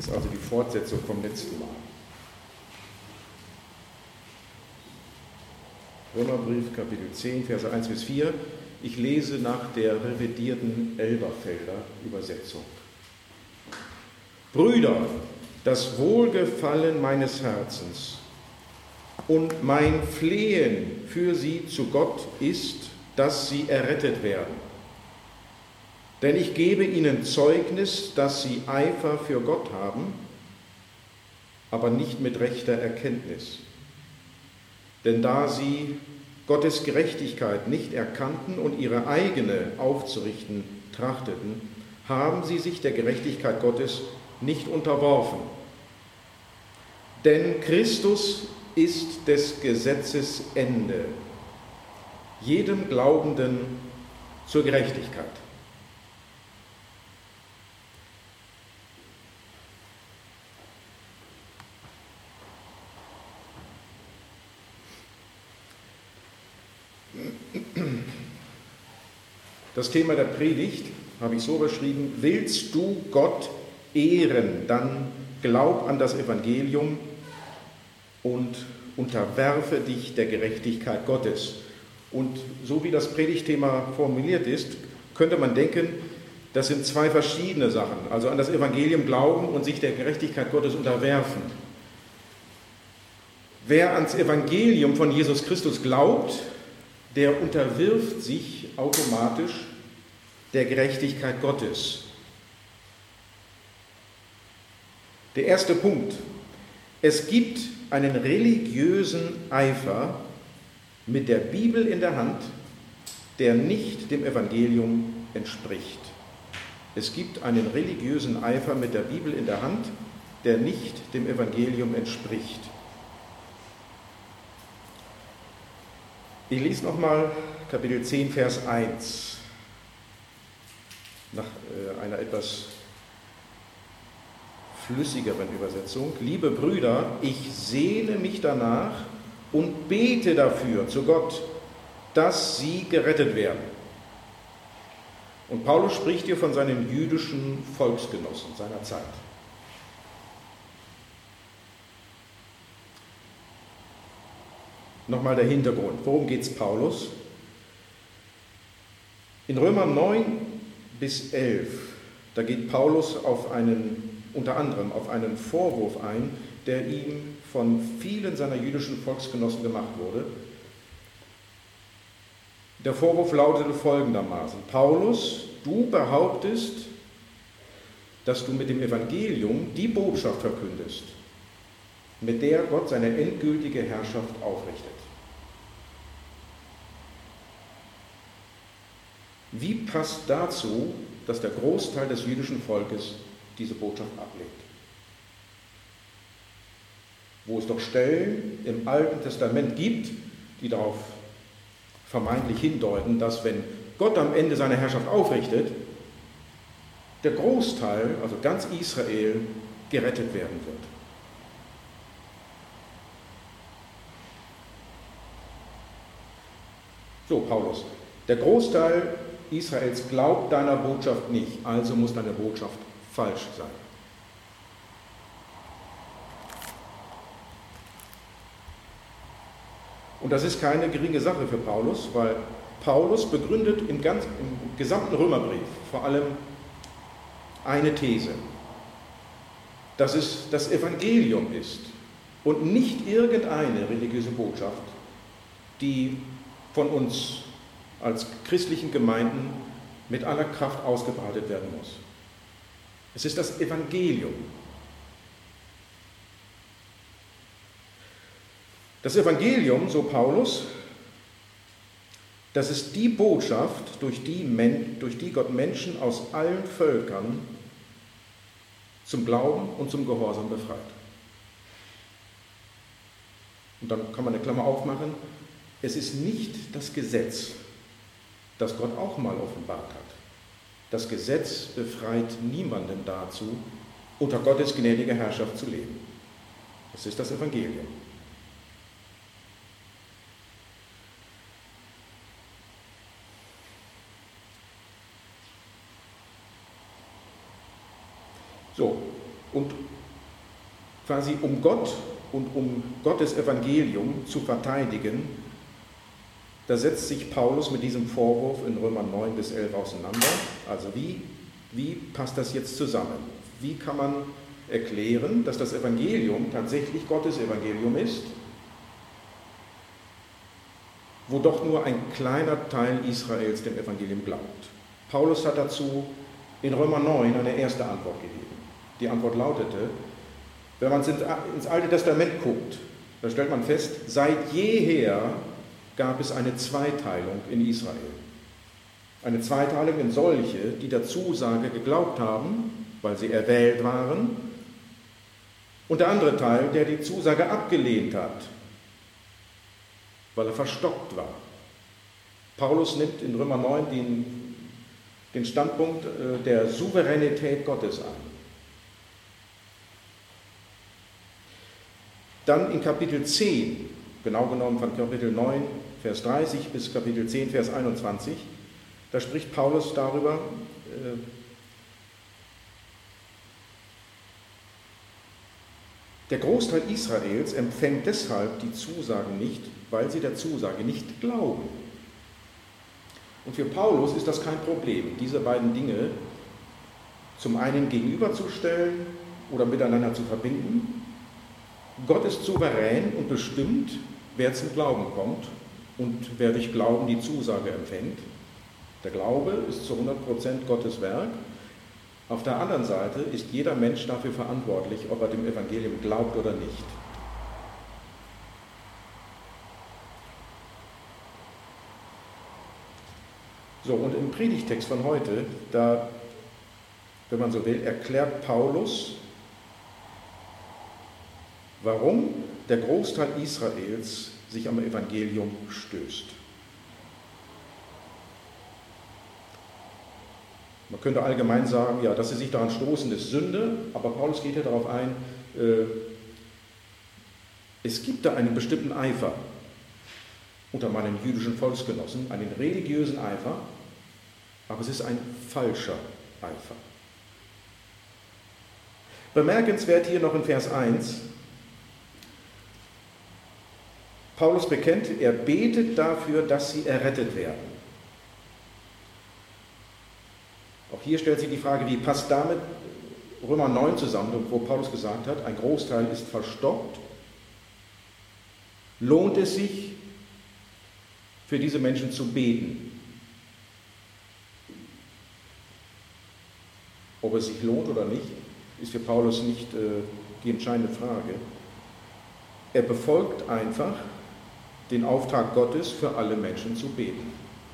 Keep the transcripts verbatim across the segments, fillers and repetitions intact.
ist also die Fortsetzung vom letzten Mal. Römerbrief, Kapitel zehn, Verse eins bis vier. Ich lese nach der revidierten Elberfelder Übersetzung. Brüder, das Wohlgefallen meines Herzens und mein Flehen für sie zu Gott ist, dass sie errettet werden. Denn ich gebe ihnen Zeugnis, dass sie Eifer für Gott haben, aber nicht mit rechter Erkenntnis. Denn da sie Gottes Gerechtigkeit nicht erkannten und ihre eigene aufzurichten trachteten, haben sie sich der Gerechtigkeit Gottes nicht unterworfen. Denn Christus ist des Gesetzes Ende, jedem Glaubenden zur Gerechtigkeit. Das Thema der Predigt habe ich so beschrieben: Willst du Gott ehren, dann glaub an das Evangelium und unterwerfe dich der Gerechtigkeit Gottes. Und so wie das Predigtthema formuliert ist, könnte man denken, das sind zwei verschiedene Sachen. Also an das Evangelium glauben und sich der Gerechtigkeit Gottes unterwerfen. Wer ans Evangelium von Jesus Christus glaubt, der unterwirft sich automatisch der Gerechtigkeit Gottes. Der erste Punkt: Es gibt einen religiösen Eifer mit der Bibel in der Hand, der nicht dem Evangelium entspricht. Es gibt einen religiösen Eifer mit der Bibel in der Hand, der nicht dem Evangelium entspricht. Ich lese nochmal Kapitel zehn, Vers eins, nach einer etwas flüssigeren Übersetzung. Liebe Brüder, ich sehne mich danach und bete dafür zu Gott, dass sie gerettet werden. Und Paulus spricht hier von seinen jüdischen Volksgenossen seiner Zeit. Nochmal der Hintergrund. Worum geht es Paulus? In Römer neun bis elf, da geht Paulus auf einen, unter anderem auf einen Vorwurf ein, der ihm von vielen seiner jüdischen Volksgenossen gemacht wurde. Der Vorwurf lautete folgendermaßen: Paulus, du behauptest, dass du mit dem Evangelium die Botschaft verkündest, mit der Gott seine endgültige Herrschaft aufrichtet. Wie passt dazu, dass der Großteil des jüdischen Volkes diese Botschaft ablehnt? Wo es doch Stellen im Alten Testament gibt, die darauf vermeintlich hindeuten, dass wenn Gott am Ende seine Herrschaft aufrichtet, der Großteil, also ganz Israel, gerettet werden wird. So, Paulus, der Großteil Israels glaubt deiner Botschaft nicht, also muss deine Botschaft falsch sein. Und das ist keine geringe Sache für Paulus, weil Paulus begründet im, ganz, im gesamten Römerbrief vor allem eine These, dass es das Evangelium ist und nicht irgendeine religiöse Botschaft, die von uns als christlichen Gemeinden mit aller Kraft ausgebreitet werden muss. Es ist das Evangelium. Das Evangelium, so Paulus, das ist die Botschaft, durch die, Men- durch die Gott Menschen aus allen Völkern zum Glauben und zum Gehorsam befreit. Und dann kann man eine Klammer aufmachen: Es ist nicht das Gesetz, das Gott auch mal offenbart hat. Das Gesetz befreit niemanden dazu, unter Gottes gnädiger Herrschaft zu leben. Das ist das Evangelium. So, und quasi um Gott und um Gottes Evangelium zu verteidigen, da setzt sich Paulus mit diesem Vorwurf in Römer neun bis elf auseinander. Also wie, wie passt das jetzt zusammen? Wie kann man erklären, dass das Evangelium tatsächlich Gottes Evangelium ist, wo doch nur ein kleiner Teil Israels dem Evangelium glaubt? Paulus hat dazu in Römer neun eine erste Antwort gegeben. Die Antwort lautete, wenn man ins Alte Testament guckt, da stellt man fest, seit jeher gab es eine Zweiteilung in Israel. Eine Zweiteilung in solche, die der Zusage geglaubt haben, weil sie erwählt waren, und der andere Teil, der die Zusage abgelehnt hat, weil er verstockt war. Paulus nimmt in Römer neun den, den Standpunkt der Souveränität Gottes an. Dann in Kapitel zehn, genau genommen von Kapitel neun, Vers dreißig bis Kapitel zehn, Vers einundzwanzig, da spricht Paulus darüber, äh, der Großteil Israels empfängt deshalb die Zusagen nicht, weil sie der Zusage nicht glauben. Und für Paulus ist das kein Problem, diese beiden Dinge zum einen gegenüberzustellen oder miteinander zu verbinden. Gott ist souverän und bestimmt, wer zum Glauben kommt und wer durch Glauben die Zusage empfängt. Der Glaube ist zu hundert Prozent Gottes Werk. Auf der anderen Seite ist jeder Mensch dafür verantwortlich, ob er dem Evangelium glaubt oder nicht. So, und im Predigtext von heute, da, wenn man so will, erklärt Paulus, warum der Großteil Israels sich am Evangelium stößt. Man könnte allgemein sagen, ja, dass sie sich daran stoßen, ist Sünde, aber Paulus geht ja darauf ein, äh, es gibt da einen bestimmten Eifer unter meinen jüdischen Volksgenossen, einen religiösen Eifer, aber es ist ein falscher Eifer. Bemerkenswert hier noch in Vers eins, Paulus bekennt, er betet dafür, dass sie errettet werden. Auch hier stellt sich die Frage, wie passt damit Römer neun zusammen, wo Paulus gesagt hat, ein Großteil ist verstockt. Lohnt es sich, für diese Menschen zu beten? Ob es sich lohnt oder nicht, ist für Paulus nicht äh, die entscheidende Frage. Er befolgt einfach den Auftrag Gottes, für alle Menschen zu beten.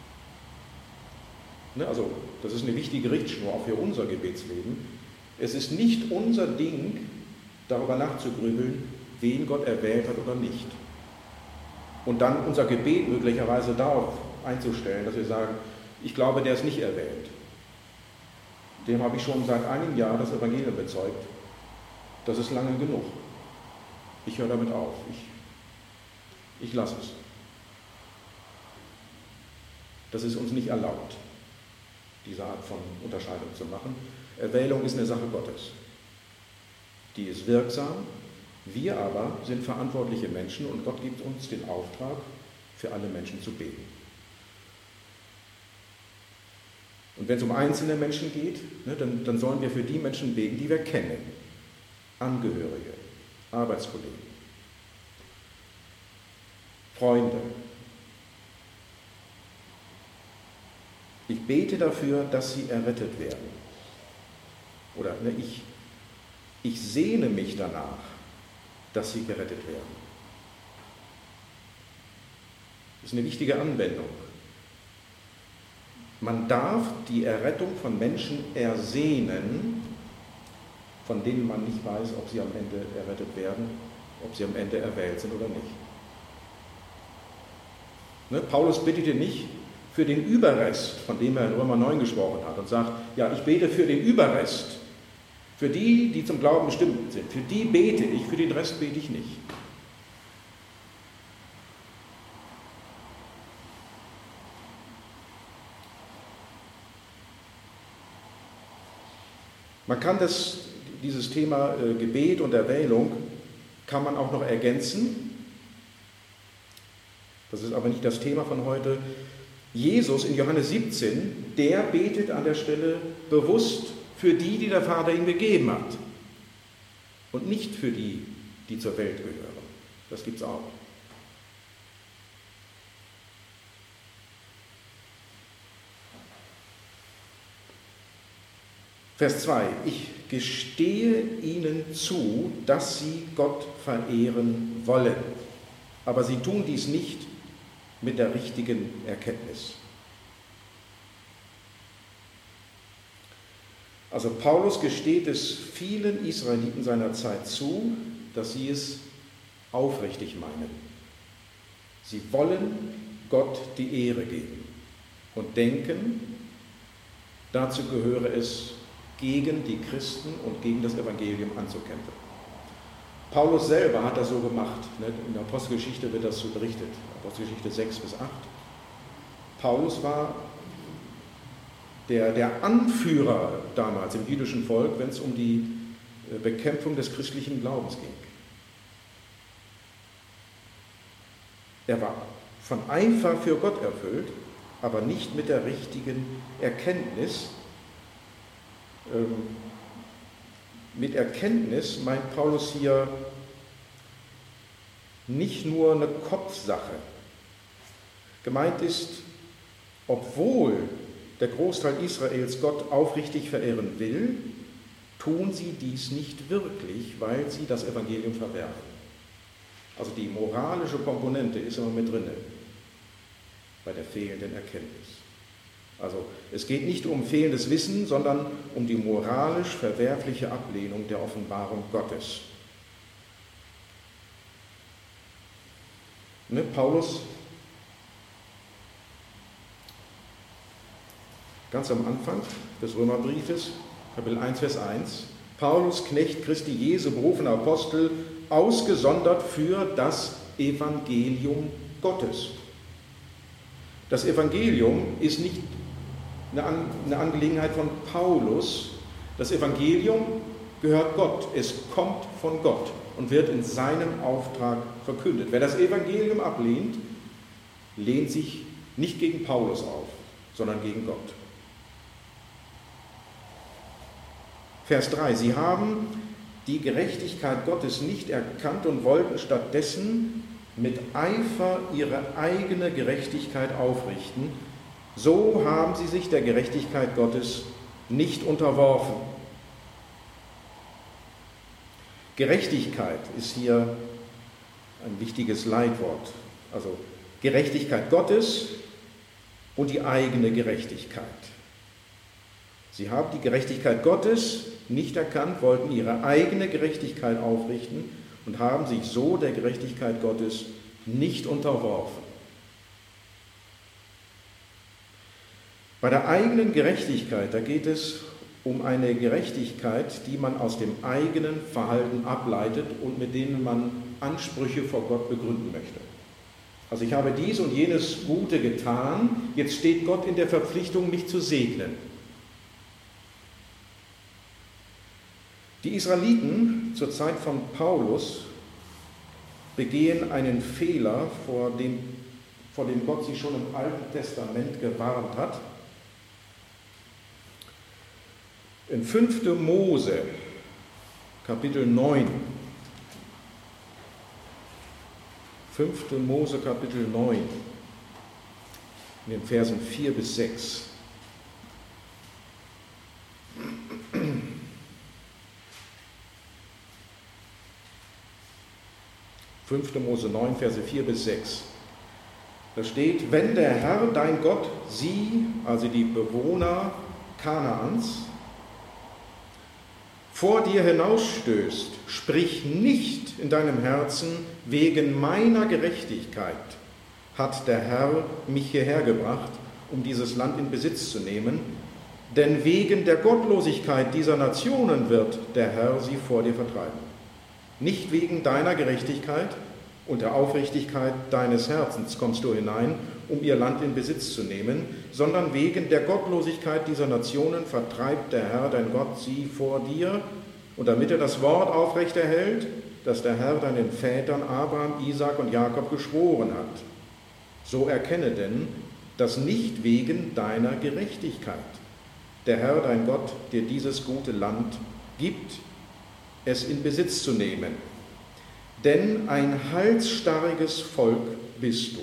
Ne, also, das ist eine wichtige Richtschnur auch für unser Gebetsleben. Es ist nicht unser Ding, darüber nachzugrübeln, wen Gott erwählt hat oder nicht. Und dann unser Gebet möglicherweise darauf einzustellen, dass wir sagen, ich glaube, der ist nicht erwählt. Dem habe ich schon seit einem Jahr das Evangelium bezeugt. Das ist lange genug. Ich höre damit auf. Ich, ich lasse es. Das ist uns nicht erlaubt, diese Art von Unterscheidung zu machen. Erwählung ist eine Sache Gottes. Die ist wirksam. Wir aber sind verantwortliche Menschen und Gott gibt uns den Auftrag, für alle Menschen zu beten. Und wenn es um einzelne Menschen geht, ne, dann, dann sollen wir für die Menschen beten, die wir kennen. Angehörige, Arbeitskollegen, Freunde. Ich bete dafür, dass sie errettet werden. Oder ne, ich, ich sehne mich danach, dass sie gerettet werden. Das ist eine wichtige Anwendung. Man darf die Errettung von Menschen ersehnen, von denen man nicht weiß, ob sie am Ende errettet werden, ob sie am Ende erwählt sind oder nicht. Ne? Paulus betete nicht für den Überrest, von dem er in Römer neun gesprochen hat, und sagt, ja, ich bete für den Überrest, für die, die zum Glauben bestimmt sind. Für die bete ich, für den Rest bete ich nicht. Man kann das, dieses Thema äh, Gebet und Erwählung kann man auch noch ergänzen. Das ist aber nicht das Thema von heute. Jesus in Johannes siebzehn, der betet an der Stelle bewusst für die, die der Vater ihm gegeben hat. Und nicht für die, die zur Welt gehören. Das gibt es auch. Vers zwei. Ich gestehe ihnen zu, dass sie Gott verehren wollen. Aber sie tun dies nicht mit der richtigen Erkenntnis. Also Paulus gesteht es vielen Israeliten seiner Zeit zu, dass sie es aufrichtig meinen. Sie wollen Gott die Ehre geben und denken, dazu gehöre es, gegen die Christen und gegen das Evangelium anzukämpfen. Paulus selber hat das so gemacht. In der Apostelgeschichte wird das so berichtet. Apostelgeschichte sechs bis acht. Paulus war der, der Anführer damals im jüdischen Volk, wenn es um die Bekämpfung des christlichen Glaubens ging. Er war von Eifer für Gott erfüllt, aber nicht mit der richtigen Erkenntnis. Ähm, mit Erkenntnis meint Paulus hier nicht nur eine Kopfsache. Gemeint ist, obwohl der Großteil Israels Gott aufrichtig verehren will, tun sie dies nicht wirklich, weil sie das Evangelium verwerfen. Also die moralische Komponente ist immer mit drin bei der fehlenden Erkenntnis. Also es geht nicht um fehlendes Wissen, sondern um die moralisch verwerfliche Ablehnung der Offenbarung Gottes. Ne, Paulus, ganz am Anfang des Römerbriefes, Kapitel eins, Vers eins, Paulus, Knecht Christi Jesu, berufener Apostel, ausgesondert für das Evangelium Gottes. Das Evangelium ist nicht eine Angelegenheit von Paulus. Das Evangelium gehört Gott. Es kommt von Gott und wird in seinem Auftrag verkündet. Wer das Evangelium ablehnt, lehnt sich nicht gegen Paulus auf, sondern gegen Gott. Vers drei. Sie haben die Gerechtigkeit Gottes nicht erkannt und wollten stattdessen mit Eifer ihre eigene Gerechtigkeit aufrichten. So haben sie sich der Gerechtigkeit Gottes nicht unterworfen. Gerechtigkeit ist hier ein wichtiges Leitwort. Also Gerechtigkeit Gottes und die eigene Gerechtigkeit. Sie haben die Gerechtigkeit Gottes nicht erkannt, wollten ihre eigene Gerechtigkeit aufrichten und haben sich so der Gerechtigkeit Gottes nicht unterworfen. Bei der eigenen Gerechtigkeit, da geht es um eine Gerechtigkeit, die man aus dem eigenen Verhalten ableitet und mit denen man Ansprüche vor Gott begründen möchte. Also ich habe dies und jenes Gute getan, jetzt steht Gott in der Verpflichtung, mich zu segnen. Die Israeliten zur Zeit von Paulus begehen einen Fehler, vor dem, vor dem Gott sie schon im Alten Testament gewarnt hat. In fünfter Mose, Kapitel neun, fünfter Mose, Kapitel neun, in den Versen vier bis sechs. fünfter Mose neun, Verse vier bis sechs. Da steht, wenn der Herr, dein Gott, sie, also die Bewohner Kanaans, vor dir hinausstößt, sprich nicht in deinem Herzen, wegen meiner Gerechtigkeit hat der Herr mich hierher gebracht, um dieses Land in Besitz zu nehmen, denn wegen der Gottlosigkeit dieser Nationen wird der Herr sie vor dir vertreiben. Nicht wegen deiner Gerechtigkeit und der Aufrichtigkeit deines Herzens kommst du hinein, um ihr Land in Besitz zu nehmen, sondern wegen der Gottlosigkeit dieser Nationen vertreibt der Herr, dein Gott, sie vor dir, und damit er das Wort aufrechterhält, das der Herr deinen Vätern Abraham, Isaak und Jakob geschworen hat. So erkenne denn, dass nicht wegen deiner Gerechtigkeit der Herr dein Gott dir dieses gute Land gibt, es in Besitz zu nehmen. Denn ein halsstarriges Volk bist du.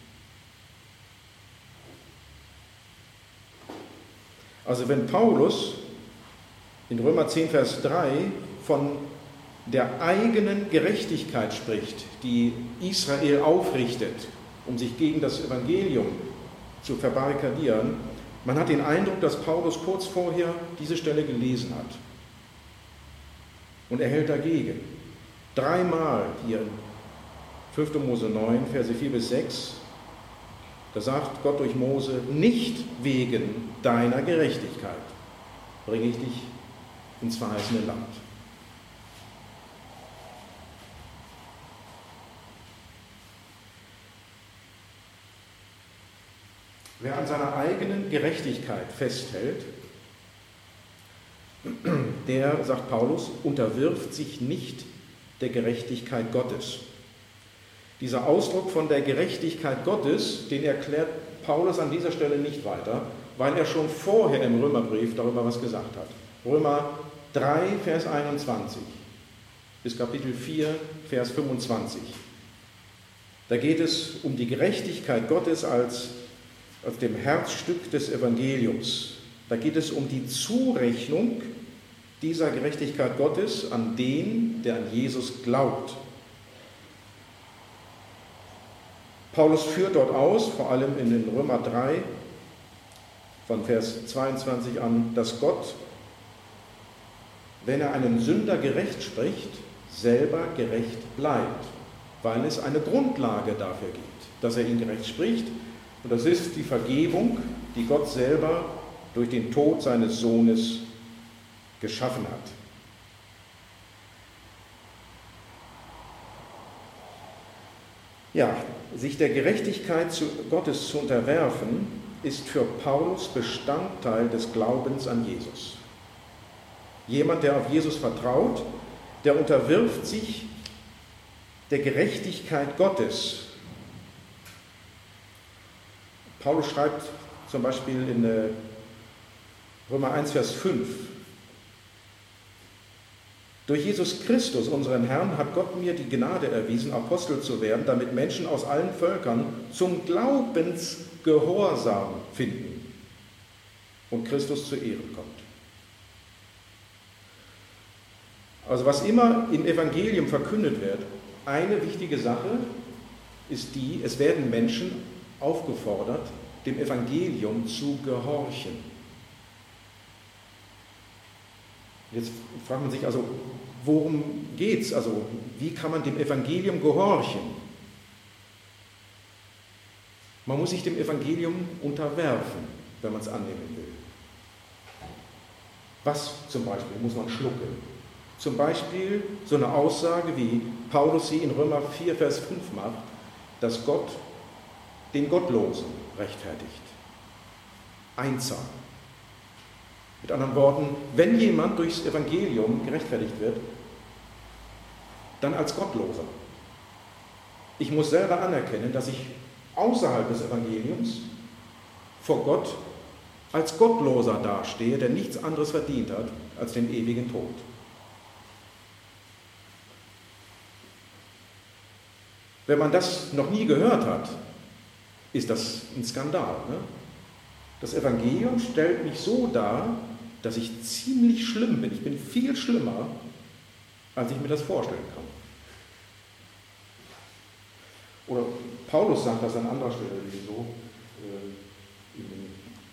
Also wenn Paulus in Römer zehn, Vers drei von der eigenen Gerechtigkeit spricht, die Israel aufrichtet, um sich gegen das Evangelium zu verbarrikadieren, man hat den Eindruck, dass Paulus kurz vorher diese Stelle gelesen hat. Und er hält dagegen. Dreimal hier in fünfter Mose neun, Verse vier bis sechs, da sagt Gott durch Mose, nicht wegen deiner Gerechtigkeit bringe ich dich ins verheißene Land. Wer an seiner eigenen Gerechtigkeit festhält, der, sagt Paulus, unterwirft sich nicht der Gerechtigkeit Gottes. Dieser Ausdruck von der Gerechtigkeit Gottes, den erklärt Paulus an dieser Stelle nicht weiter, weil er schon vorher im Römerbrief darüber was gesagt hat. Römer drei, Vers einundzwanzig bis Kapitel vier, Vers fünfundzwanzig. Da geht es um die Gerechtigkeit Gottes als, als dem Herzstück des Evangeliums. Da geht es um die Zurechnung dieser Gerechtigkeit Gottes an den, der an Jesus glaubt. Paulus führt dort aus, vor allem in den Römer drei, von Vers zweiundzwanzig an, dass Gott, wenn er einen Sünder gerecht spricht, selber gerecht bleibt, weil es eine Grundlage dafür gibt, dass er ihn gerecht spricht. Und das ist die Vergebung, die Gott selber durch den Tod seines Sohnes geschaffen hat. Ja, sich der Gerechtigkeit Gottes zu unterwerfen, ist für Paulus Bestandteil des Glaubens an Jesus. Jemand, der auf Jesus vertraut, der unterwirft sich der Gerechtigkeit Gottes. Paulus schreibt zum Beispiel in Römer eins, Vers fünf, durch Jesus Christus, unseren Herrn, hat Gott mir die Gnade erwiesen, Apostel zu werden, damit Menschen aus allen Völkern zum Glaubensgehorsam finden und Christus zur Ehre kommt. Also was immer im Evangelium verkündet wird, eine wichtige Sache ist die, es werden Menschen aufgefordert, dem Evangelium zu gehorchen. Jetzt fragt man sich also, worum geht es? Also, wie kann man dem Evangelium gehorchen? Man muss sich dem Evangelium unterwerfen, wenn man es annehmen will. Was zum Beispiel muss man schlucken? Zum Beispiel so eine Aussage, wie Paulus sie in Römer vier, Vers fünf macht, dass Gott den Gottlosen rechtfertigt. Einzahlen. Mit anderen Worten, wenn jemand durchs Evangelium gerechtfertigt wird, dann als Gottloser. Ich muss selber anerkennen, dass ich außerhalb des Evangeliums vor Gott als Gottloser dastehe, der nichts anderes verdient hat als den ewigen Tod. Wenn man das noch nie gehört hat, ist das ein Skandal. Ne? Das Evangelium stellt mich so dar, dass ich ziemlich schlimm bin. Ich bin viel schlimmer, als ich mir das vorstellen kann. Oder Paulus sagt das an anderer Stelle so, äh, in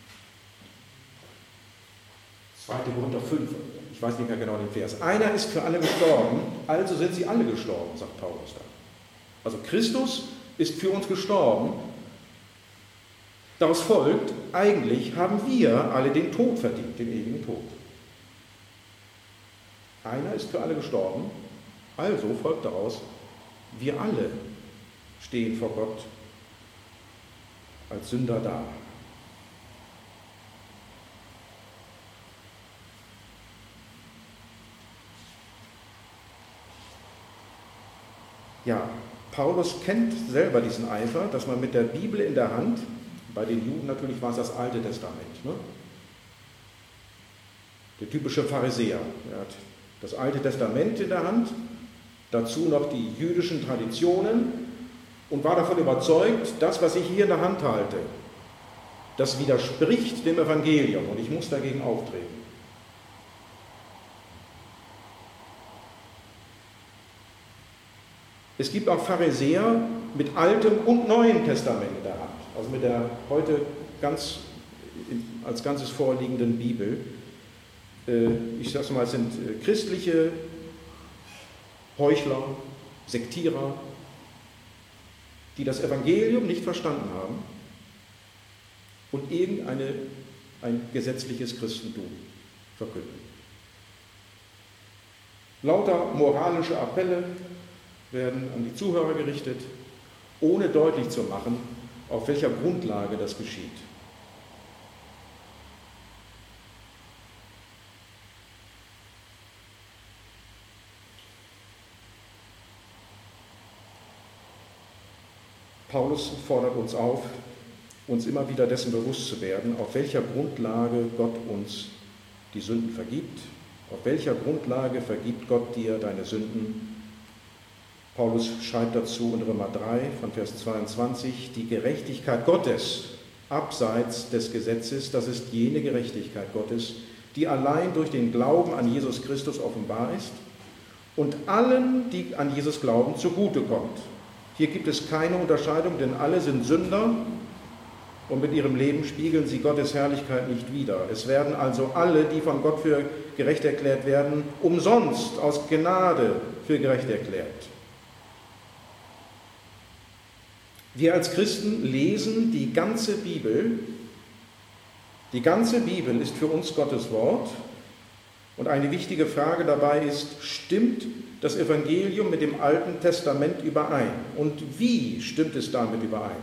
zweiter Korinther fünf, ich weiß nicht mehr genau den Vers. Einer ist für alle gestorben, also sind sie alle gestorben, sagt Paulus da. Also Christus ist für uns gestorben. Daraus folgt, eigentlich haben wir alle den Tod verdient, den ewigen Tod. Einer ist für alle gestorben, also folgt daraus, wir alle stehen vor Gott als Sünder da. Ja, Paulus kennt selber diesen Eifer, dass man mit der Bibel in der Hand, bei den Juden natürlich war es das Alte Testament, ne? Der typische Pharisäer, er hat das Alte Testament in der Hand, dazu noch die jüdischen Traditionen und war davon überzeugt, das, was ich hier in der Hand halte, das widerspricht dem Evangelium und ich muss dagegen auftreten. Es gibt auch Pharisäer mit Altem und Neuem Testament in der Hand, also mit der heute ganz als Ganzes vorliegenden Bibel. Ich sage mal, es sind christliche Heuchler, Sektierer, die das Evangelium nicht verstanden haben und irgendeine ein gesetzliches Christentum verkünden. Lauter moralische Appelle werden an die Zuhörer gerichtet, ohne deutlich zu machen, auf welcher Grundlage das geschieht. Paulus fordert uns auf, uns immer wieder dessen bewusst zu werden, auf welcher Grundlage Gott uns die Sünden vergibt, auf welcher Grundlage vergibt Gott dir deine Sünden. Paulus schreibt dazu in Römer drei von Vers zweiundzwanzig, die Gerechtigkeit Gottes abseits des Gesetzes, das ist jene Gerechtigkeit Gottes, die allein durch den Glauben an Jesus Christus offenbar ist und allen, die an Jesus glauben, zugutekommt. Hier gibt es keine Unterscheidung, denn alle sind Sünder und mit ihrem Leben spiegeln sie Gottes Herrlichkeit nicht wider. Es werden also alle, die von Gott für gerecht erklärt werden, umsonst aus Gnade für gerecht erklärt. Wir als Christen lesen die ganze Bibel. Die ganze Bibel ist für uns Gottes Wort. Und eine wichtige Frage dabei ist, stimmt das Evangelium mit dem Alten Testament überein? Und wie stimmt es damit überein?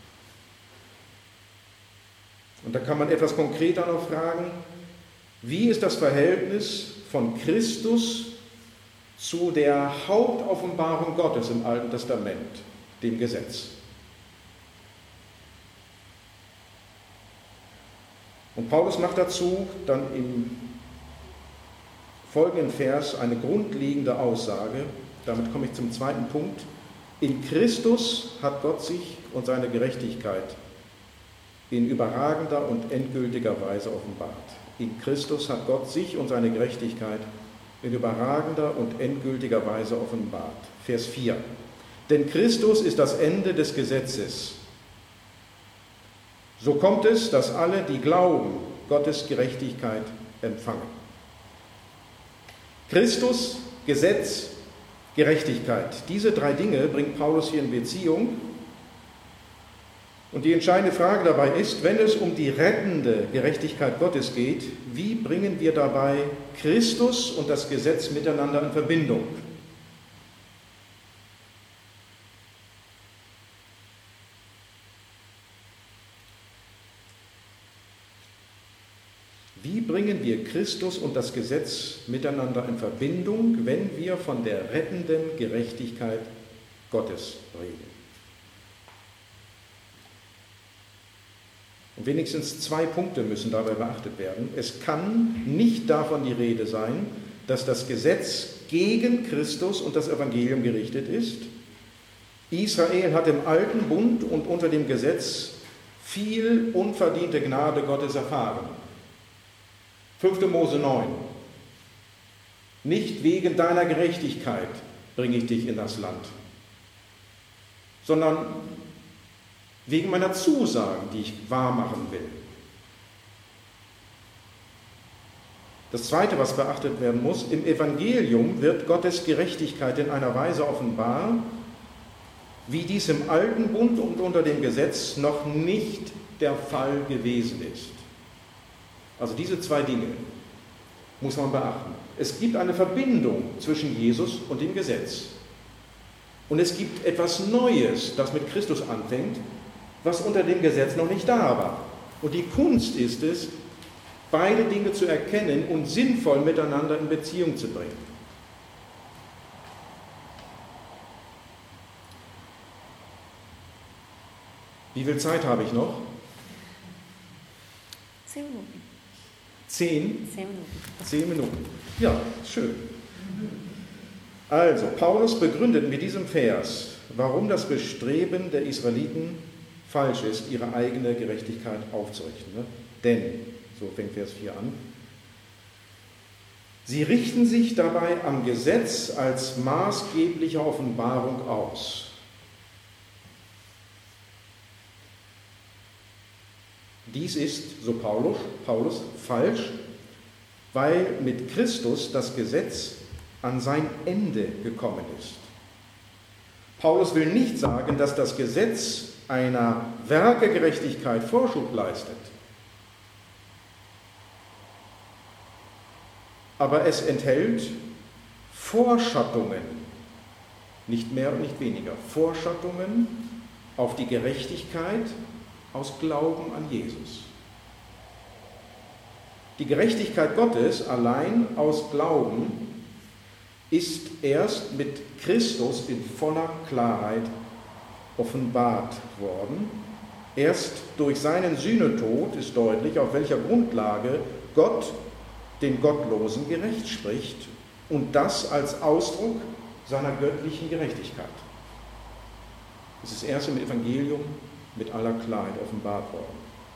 Und da kann man etwas konkreter noch fragen, wie ist das Verhältnis von Christus zu der Hauptoffenbarung Gottes im Alten Testament, dem Gesetz? Und Paulus macht dazu dann im folgenden Vers eine grundlegende Aussage. Damit komme ich zum zweiten Punkt. In Christus hat Gott sich und seine Gerechtigkeit in überragender und endgültiger Weise offenbart. In Christus hat Gott sich und seine Gerechtigkeit in überragender und endgültiger Weise offenbart. Vers vier. Denn Christus ist das Ende des Gesetzes. So kommt es, dass alle, die glauben, Gottes Gerechtigkeit empfangen. Christus, Gesetz, Gerechtigkeit. Diese drei Dinge bringt Paulus hier in Beziehung. Und die entscheidende Frage dabei ist, wenn es um die rettende Gerechtigkeit Gottes geht, wie bringen wir dabei Christus und das Gesetz miteinander in Verbindung? Wie bringen wir Christus und das Gesetz miteinander in Verbindung, wenn wir von der rettenden Gerechtigkeit Gottes reden? Und wenigstens zwei Punkte müssen dabei beachtet werden. Es kann nicht davon die Rede sein, dass das Gesetz gegen Christus und das Evangelium gerichtet ist. Israel hat im alten Bund und unter dem Gesetz viel unverdiente Gnade Gottes erfahren. fünfter Mose neun. Nicht wegen deiner Gerechtigkeit bringe ich dich in das Land, sondern wegen meiner Zusagen, die ich wahrmachen will. Das Zweite, was beachtet werden muss, im Evangelium wird Gottes Gerechtigkeit in einer Weise offenbar, wie dies im alten Bund und unter dem Gesetz noch nicht der Fall gewesen ist. Also diese zwei Dinge muss man beachten. Es gibt eine Verbindung zwischen Jesus und dem Gesetz. Und es gibt etwas Neues, das mit Christus anfängt, was unter dem Gesetz noch nicht da war. Und die Kunst ist es, beide Dinge zu erkennen und sinnvoll miteinander in Beziehung zu bringen. Wie viel Zeit habe ich noch? Zehn Minuten. Zehn? Zehn Minuten. Zehn Minuten. Ja, schön. Also, Paulus begründet mit diesem Vers, warum das Bestreben der Israeliten falsch ist, ihre eigene Gerechtigkeit aufzurichten. Ne? Denn, so fängt Vers vier an, sie richten sich dabei am Gesetz als maßgebliche Offenbarung aus. Dies ist, so Paulus, Paulus, falsch, weil mit Christus das Gesetz an sein Ende gekommen ist. Paulus will nicht sagen, dass das Gesetz einer Werkegerechtigkeit Vorschub leistet. Aber es enthält Vorschattungen, nicht mehr und nicht weniger, Vorschattungen auf die Gerechtigkeit aus Glauben an Jesus. Die Gerechtigkeit Gottes allein aus Glauben ist erst mit Christus in voller Klarheit offenbart worden. Erst durch seinen Sühnetod ist deutlich, auf welcher Grundlage Gott den Gottlosen gerecht spricht, und das als Ausdruck seiner göttlichen Gerechtigkeit. Es ist erst im Evangelium mit aller Klarheit offenbart worden.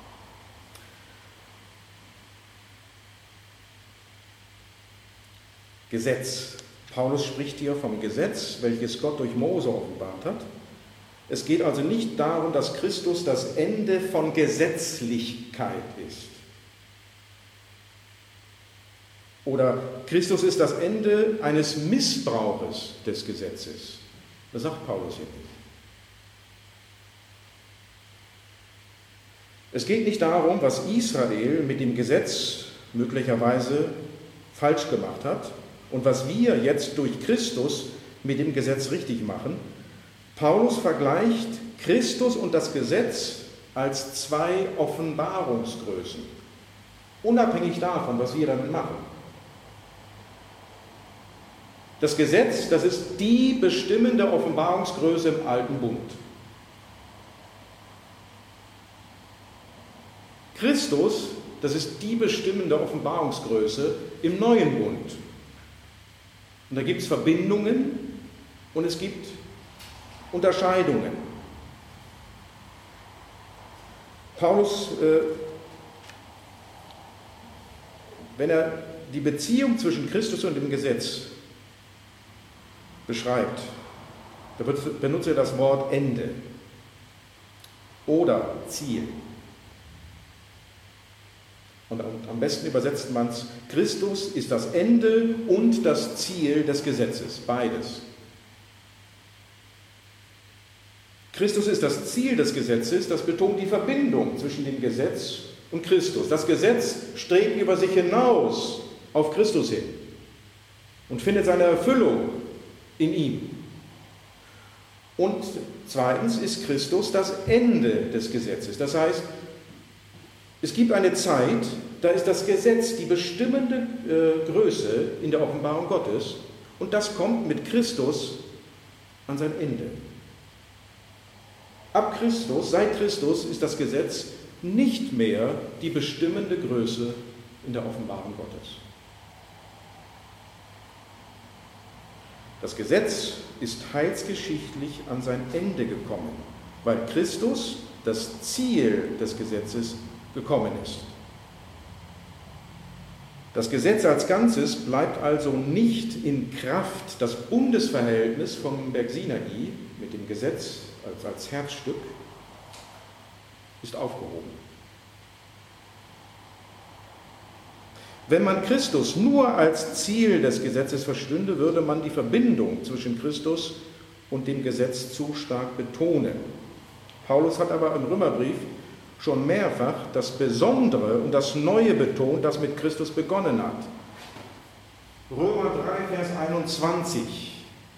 Gesetz. Paulus spricht hier vom Gesetz, welches Gott durch Mose offenbart hat. Es geht also nicht darum, dass Christus das Ende von Gesetzlichkeit ist. Oder Christus ist das Ende eines Missbrauches des Gesetzes. Das sagt Paulus hier nicht. Es geht nicht darum, was Israel mit dem Gesetz möglicherweise falsch gemacht hat und was wir jetzt durch Christus mit dem Gesetz richtig machen. Paulus vergleicht Christus und das Gesetz als zwei Offenbarungsgrößen, unabhängig davon, was wir damit machen. Das Gesetz, das ist die bestimmende Offenbarungsgröße im Alten Bund. Christus, das ist die bestimmende Offenbarungsgröße im Neuen Bund. Und da gibt es Verbindungen und es gibt Unterscheidungen. Paulus, äh, wenn er die Beziehung zwischen Christus und dem Gesetz beschreibt, da benutzt er das Wort Ende oder Ziel. Und am besten übersetzt man es, Christus ist das Ende und das Ziel des Gesetzes, beides. Christus ist das Ziel des Gesetzes, das betont die Verbindung zwischen dem Gesetz und Christus. Das Gesetz strebt über sich hinaus auf Christus hin und findet seine Erfüllung in ihm. Und zweitens ist Christus das Ende des Gesetzes. Das heißt, es gibt eine Zeit, da ist das Gesetz die bestimmende äh, Größe in der Offenbarung Gottes, und das kommt mit Christus an sein Ende. Ab Christus, seit Christus, ist das Gesetz nicht mehr die bestimmende Größe in der Offenbarung Gottes. Das Gesetz ist heilsgeschichtlich an sein Ende gekommen, weil Christus, das Ziel des Gesetzes, gekommen ist. Das Gesetz als Ganzes bleibt also nicht in Kraft. Das Bundesverhältnis vom Berg Sinai mit dem Gesetz als, als Herzstück ist aufgehoben. Wenn man Christus nur als Ziel des Gesetzes verstünde, würde man die Verbindung zwischen Christus und dem Gesetz zu stark betonen. Paulus hat aber im Römerbrief schon mehrfach das Besondere und das Neue betont, das mit Christus begonnen hat. Römer drei, Vers einundzwanzig.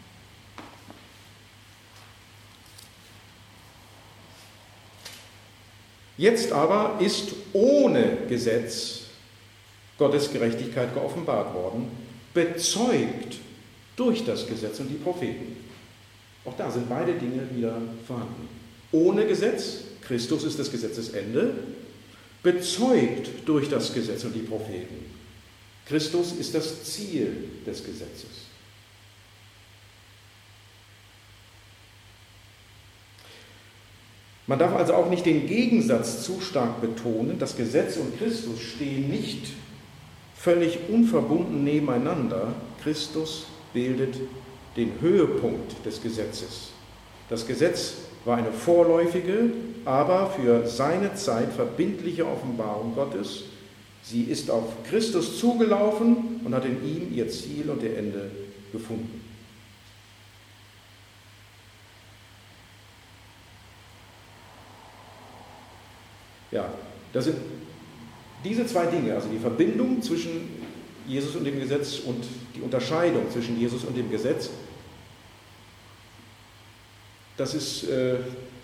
Jetzt aber ist ohne Gesetz Gottes Gerechtigkeit geoffenbart worden, bezeugt durch das Gesetz und die Propheten. Auch da sind beide Dinge wieder vorhanden. Ohne Gesetz Christus ist das Gesetzesende, bezeugt durch das Gesetz und die Propheten. Christus ist das Ziel des Gesetzes. Man darf also auch nicht den Gegensatz zu stark betonen. Das Gesetz und Christus stehen nicht völlig unverbunden nebeneinander. Christus bildet den Höhepunkt des Gesetzes. Das Gesetz war eine vorläufige, aber für seine Zeit verbindliche Offenbarung Gottes. Sie ist auf Christus zugelaufen und hat in ihm ihr Ziel und ihr Ende gefunden. Ja, das sind diese zwei Dinge, also die Verbindung zwischen Jesus und dem Gesetz und die Unterscheidung zwischen Jesus und dem Gesetz, das ist äh,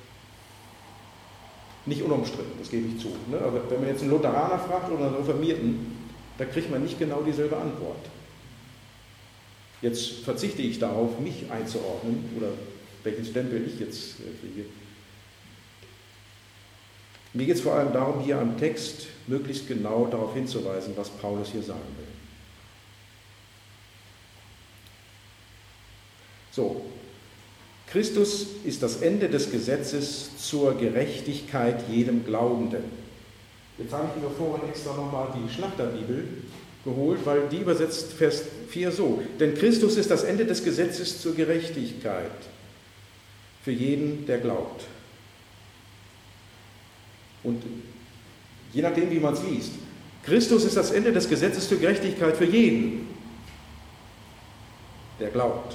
nicht unumstritten, das gebe ich zu. Ne? Aber wenn man jetzt einen Lutheraner fragt oder einen Reformierten, da kriegt man nicht genau dieselbe Antwort. Jetzt verzichte ich darauf, mich einzuordnen oder welchen Stempel ich jetzt äh, kriege. Mir geht es vor allem darum, hier am Text möglichst genau darauf hinzuweisen, was Paulus hier sagen will. So, Christus ist das Ende des Gesetzes zur Gerechtigkeit jedem Glaubenden. Jetzt habe ich mir vorhin extra nochmal die Schlachterbibel geholt, weil die übersetzt Vers vier so. Denn Christus ist das Ende des Gesetzes zur Gerechtigkeit für jeden, der glaubt. Und je nachdem, wie man es liest, Christus ist das Ende des Gesetzes zur Gerechtigkeit für jeden, der glaubt.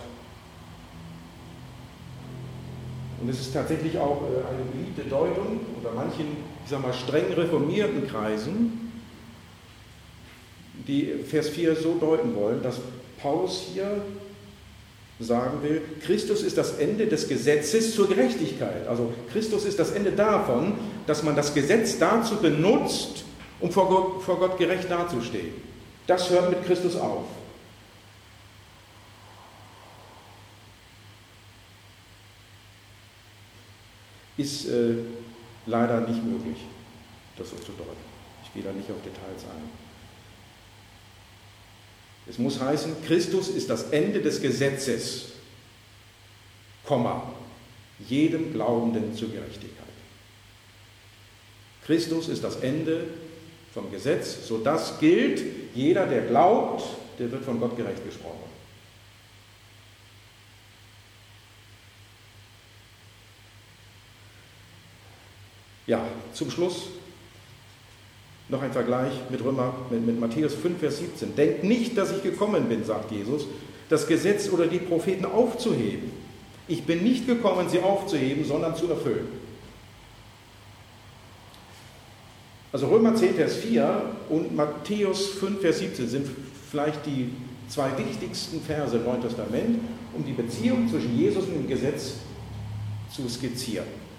Und es ist tatsächlich auch eine beliebte Deutung unter manchen, ich sage mal, streng reformierten Kreisen, die Vers vier so deuten wollen, dass Paulus hier sagen will, Christus ist das Ende des Gesetzes zur Gerechtigkeit. Also Christus ist das Ende davon, dass man das Gesetz dazu benutzt, um vor Gott, vor Gott gerecht dazustehen. Das hört mit Christus auf. Ist äh, leider nicht möglich, das so zu deuten. Ich gehe da nicht auf Details ein. Es muss heißen, Christus ist das Ende des Gesetzes, Komma, jedem Glaubenden zur Gerechtigkeit. Christus ist das Ende vom Gesetz, sodass gilt, jeder, der glaubt, der wird von Gott gerecht gesprochen. Ja, zum Schluss noch ein Vergleich mit, Römer, mit, mit Matthäus fünf, Vers siebzehn. Denkt nicht, dass ich gekommen bin, sagt Jesus, das Gesetz oder die Propheten aufzuheben. Ich bin nicht gekommen, sie aufzuheben, sondern zu erfüllen. Also Römer zehn, Vers vier und Matthäus fünf, Vers siebzehn sind vielleicht die zwei wichtigsten Verse im Neuen Testament, um die Beziehung zwischen Jesus und dem Gesetz zu skizzieren.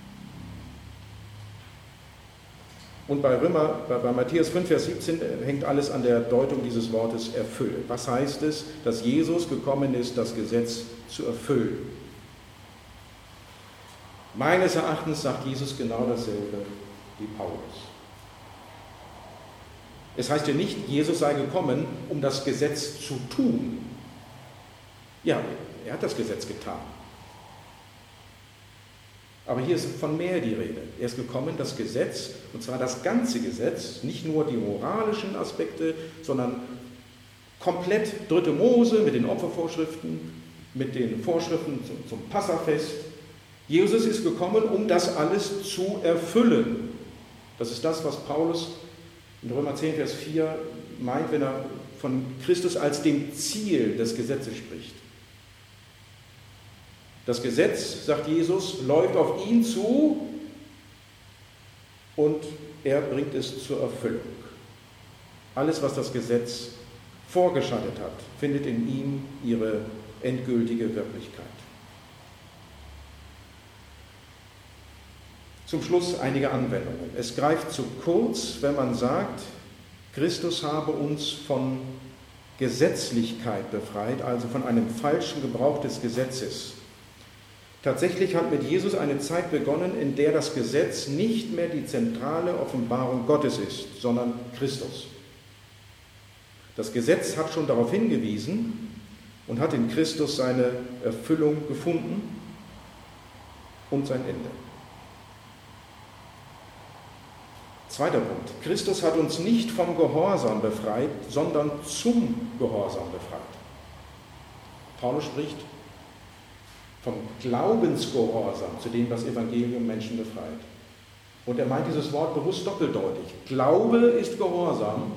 Und bei, Römer, bei, bei Matthäus fünf, Vers siebzehn hängt alles an der Deutung dieses Wortes erfüllen. Was heißt es, dass Jesus gekommen ist, das Gesetz zu erfüllen? Meines Erachtens sagt Jesus genau dasselbe wie Paulus. Es heißt ja nicht, Jesus sei gekommen, um das Gesetz zu tun. Ja, er hat das Gesetz getan. Aber hier ist von mehr die Rede. Er ist gekommen, das Gesetz, und zwar das ganze Gesetz, nicht nur die moralischen Aspekte, sondern komplett dritte Mose mit den Opfervorschriften, mit den Vorschriften zum, zum Passafest. Jesus ist gekommen, um das alles zu erfüllen. Das ist das, was Paulus in Römer zehn, Vers vier meint, wenn er von Christus als dem Ziel des Gesetzes spricht. Das Gesetz, sagt Jesus, läuft auf ihn zu und er bringt es zur Erfüllung. Alles, was das Gesetz vorgeschattet hat, findet in ihm ihre endgültige Wirklichkeit. Zum Schluss einige Anwendungen. Es greift zu kurz, wenn man sagt, Christus habe uns von Gesetzlichkeit befreit, also von einem falschen Gebrauch des Gesetzes. Tatsächlich hat mit Jesus eine Zeit begonnen, in der das Gesetz nicht mehr die zentrale Offenbarung Gottes ist, sondern Christus. Das Gesetz hat schon darauf hingewiesen und hat in Christus seine Erfüllung gefunden und sein Ende. Zweiter Punkt. Christus hat uns nicht vom Gehorsam befreit, sondern zum Gehorsam befreit. Paulus spricht vom Glaubensgehorsam, zu dem das Evangelium Menschen befreit. Und er meint dieses Wort bewusst doppeldeutig. Glaube ist Gehorsam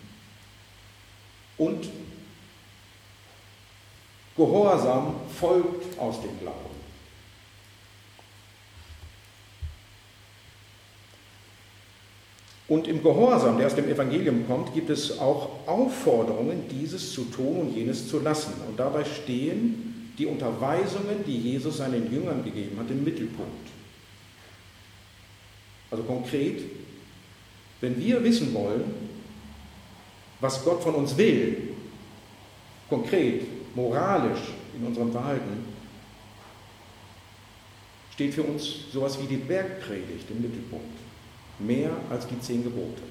und Gehorsam folgt aus dem Glauben. Und im Gehorsam, der aus dem Evangelium kommt, gibt es auch Aufforderungen, dieses zu tun und jenes zu lassen. Und dabei stehen die Unterweisungen, die Jesus seinen Jüngern gegeben hat, im Mittelpunkt. Also konkret, wenn wir wissen wollen, was Gott von uns will, konkret, moralisch in unserem Verhalten, steht für uns sowas wie die Bergpredigt im Mittelpunkt. Mehr als die zehn Gebote.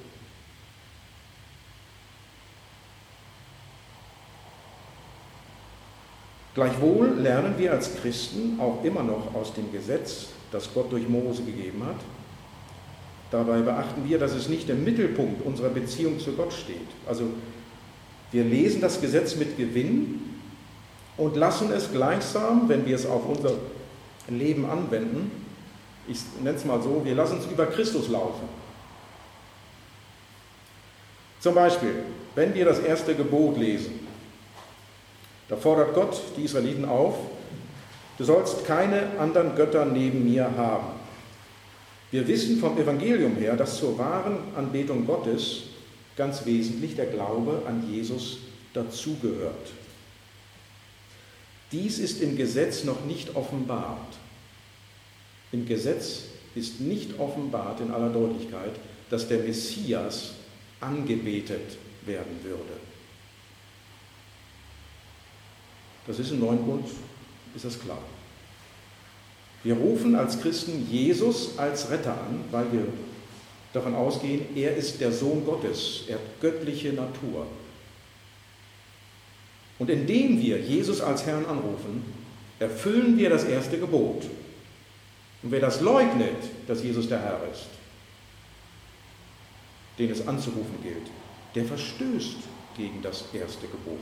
Gleichwohl lernen wir als Christen auch immer noch aus dem Gesetz, das Gott durch Mose gegeben hat. Dabei beachten wir, dass es nicht im Mittelpunkt unserer Beziehung zu Gott steht. Also wir lesen das Gesetz mit Gewinn und lassen es gleichsam, wenn wir es auf unser Leben anwenden, ich nenne es mal so, wir lassen es über Christus laufen. Zum Beispiel, wenn wir das erste Gebot lesen, da fordert Gott die Israeliten auf, du sollst keine anderen Götter neben mir haben. Wir wissen vom Evangelium her, dass zur wahren Anbetung Gottes ganz wesentlich der Glaube an Jesus dazugehört. Dies ist im Gesetz noch nicht offenbart. Im Gesetz ist nicht offenbart in aller Deutlichkeit, dass der Messias angebetet werden würde. Das ist im Neuen Bund, ist das klar. Wir rufen als Christen Jesus als Retter an, weil wir davon ausgehen, er ist der Sohn Gottes, er hat göttliche Natur. Und indem wir Jesus als Herrn anrufen, erfüllen wir das erste Gebot. Und wer das leugnet, dass Jesus der Herr ist, den es anzurufen gilt, der verstößt gegen das erste Gebot.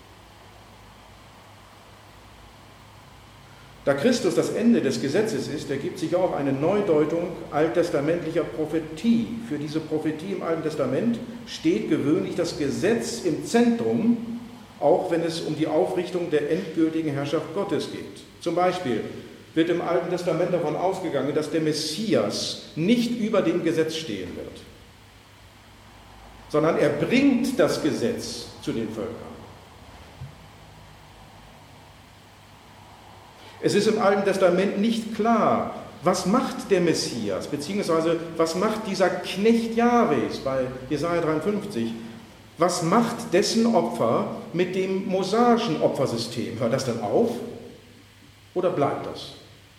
Da Christus das Ende des Gesetzes ist, ergibt sich auch eine Neudeutung alttestamentlicher Prophetie. Für diese Prophetie im Alten Testament steht gewöhnlich das Gesetz im Zentrum, auch wenn es um die Aufrichtung der endgültigen Herrschaft Gottes geht. Zum Beispiel wird im Alten Testament davon ausgegangen, dass der Messias nicht über dem Gesetz stehen wird, sondern er bringt das Gesetz zu den Völkern. Es ist im Alten Testament nicht klar, was macht der Messias, beziehungsweise was macht dieser Knecht Jahwes bei Jesaja dreiundfünfzig, was macht dessen Opfer mit dem mosaischen Opfersystem? Hört das dann auf oder bleibt das?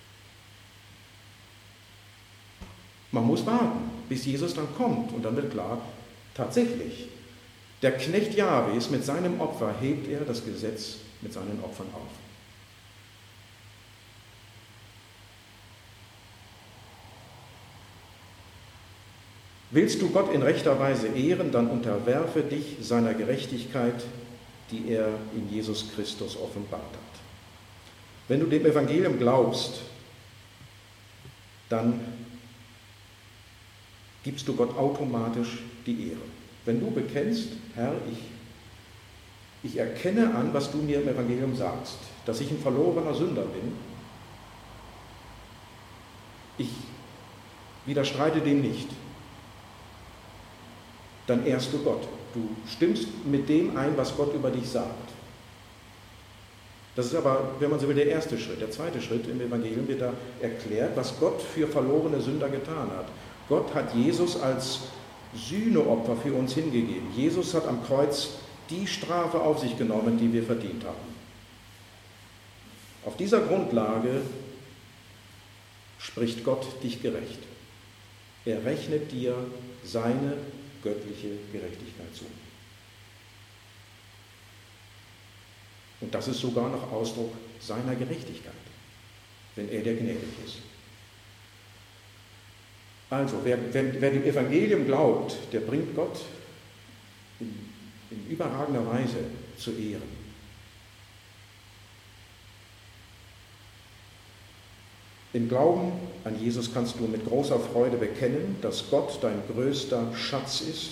Man muss warten, bis Jesus dann kommt und dann wird klar, tatsächlich, der Knecht Jahwes mit seinem Opfer hebt er das Gesetz mit seinen Opfern auf. Willst du Gott in rechter Weise ehren, dann unterwerfe dich seiner Gerechtigkeit, die er in Jesus Christus offenbart hat. Wenn du dem Evangelium glaubst, dann gibst du Gott automatisch die Ehre. Wenn du bekennst, Herr, ich, ich erkenne an, was du mir im Evangelium sagst, dass ich ein verlorener Sünder bin, ich widerstreite dem nicht, dann ehrst du Gott. Du stimmst mit dem ein, was Gott über dich sagt. Das ist aber, wenn man so will, der erste Schritt. Der zweite Schritt im Evangelium wird da erklärt, was Gott für verlorene Sünder getan hat. Gott hat Jesus als Sühneopfer für uns hingegeben. Jesus hat am Kreuz die Strafe auf sich genommen, die wir verdient haben. Auf dieser Grundlage spricht Gott dich gerecht. Er rechnet dir seine göttliche Gerechtigkeit zu. Und das ist sogar noch Ausdruck seiner Gerechtigkeit, wenn er dir gnädig ist. Also, wer, wer, wer dem Evangelium glaubt, der bringt Gott in, in überragender Weise zu Ehren. Im Glauben an Jesus kannst du mit großer Freude bekennen, dass Gott dein größter Schatz ist,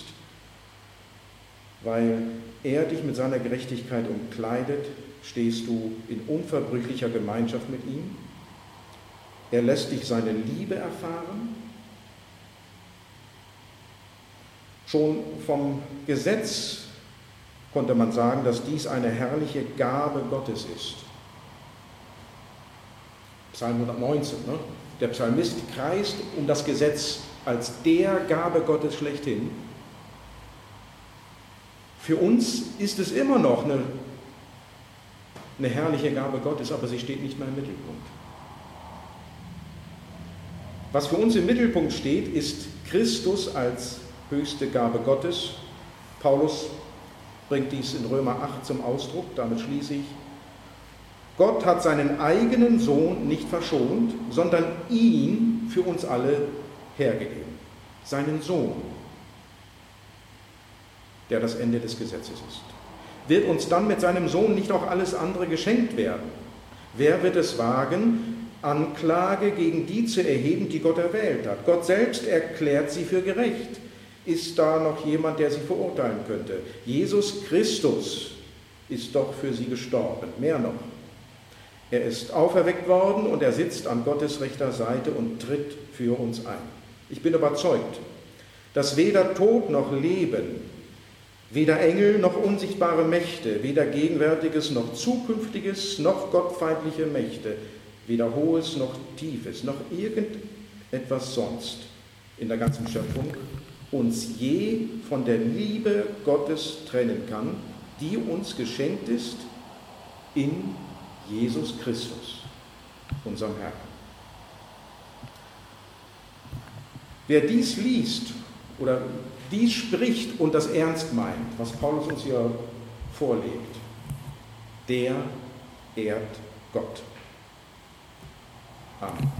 weil er dich mit seiner Gerechtigkeit umkleidet, stehst du in unverbrüchlicher Gemeinschaft mit ihm. Er lässt dich seine Liebe erfahren. Schon vom Gesetz konnte man sagen, dass dies eine herrliche Gabe Gottes ist. Psalm hundertneunzehn, ne? Der Psalmist kreist um das Gesetz als der Gabe Gottes schlechthin. Für uns ist es immer noch eine, eine herrliche Gabe Gottes, aber sie steht nicht mehr im Mittelpunkt. Was für uns im Mittelpunkt steht, ist Christus als höchste Gabe Gottes. Paulus bringt dies in Römer acht zum Ausdruck, damit schließe ich. Gott hat seinen eigenen Sohn nicht verschont, sondern ihn für uns alle hergegeben. Seinen Sohn, der das Ende des Gesetzes ist. Wird uns dann mit seinem Sohn nicht auch alles andere geschenkt werden? Wer wird es wagen, Anklage gegen die zu erheben, die Gott erwählt hat? Gott selbst erklärt sie für gerecht. Ist da noch jemand, der sie verurteilen könnte? Jesus Christus ist doch für sie gestorben. Mehr noch. Er ist auferweckt worden und er sitzt an Gottes rechter Seite und tritt für uns ein. Ich bin überzeugt, dass weder Tod noch Leben, weder Engel noch unsichtbare Mächte, weder Gegenwärtiges noch Zukünftiges noch gottfeindliche Mächte, weder Hohes noch Tiefes, noch irgendetwas sonst in der ganzen Schöpfung uns je von der Liebe Gottes trennen kann, die uns geschenkt ist in Jesus Christus, unserem Herrn. Wer dies liest oder dies spricht und das ernst meint, was Paulus uns hier vorlegt, der ehrt Gott. Amen.